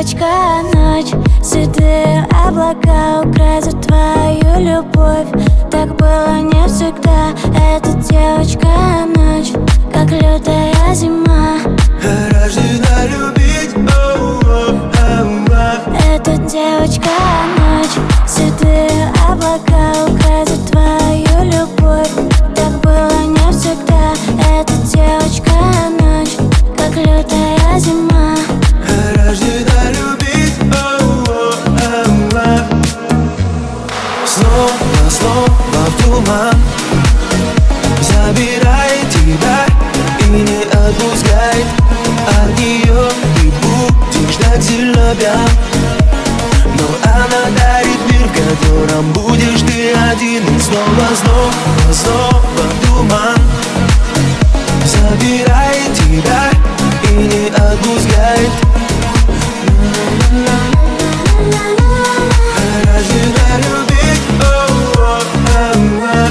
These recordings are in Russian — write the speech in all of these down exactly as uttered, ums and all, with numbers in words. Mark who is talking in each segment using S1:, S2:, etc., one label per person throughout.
S1: девочка, ночь. Седые облака украсят твою любовь. Так было не всегда. Эта девочка, ночь, как лютая зима.
S2: Рождена любить, оу, оу, оу, оу.
S1: Эта девочка, ночь. Седые облака украсят твою любовь. Так было не всегда. Эта девочка, ночь, как лютая зима.
S2: Рождена любить, оу, оу, оу, оу. Снова, снова в туман забирает тебя и не отпускает. От нее ты будешь ждать сильно пьян, но она дарит мир, в котором будешь ты один. И снова, снова, снова в туман забирает тебя и не отпускает. Рождена любить, оу, оу, оу.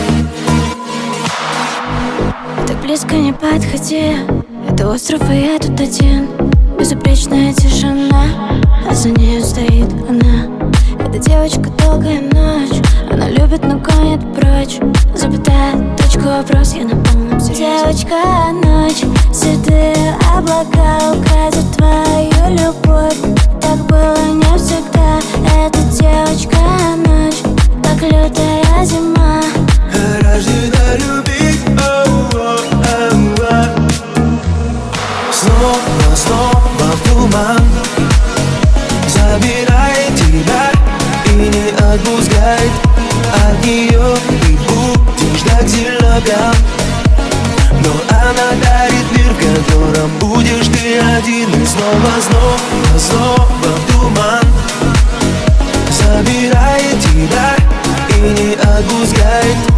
S1: Так близко не подходи. Это остров, и я тут один. Безупречная тишина, а за нею стоит она. Эта девочка долгая ночь. Она любит, но гонит прочь. Запятая, точка, вопрос, я на полном серьезе. Девочка, ночь. Седые облака украсят твою любовь. Так было не всегда. Эта девочка, ночь, как лютая зима.
S2: Рождена любить, оу, оу, оу, оу. Снова, снова в туман забирает тебя и не отпускает. От нее ты будешь ждать сильно пьян, но она дарит мир, в котором будешь ты один. И снова, снова, снова в туман забирает тебя и не отпускает.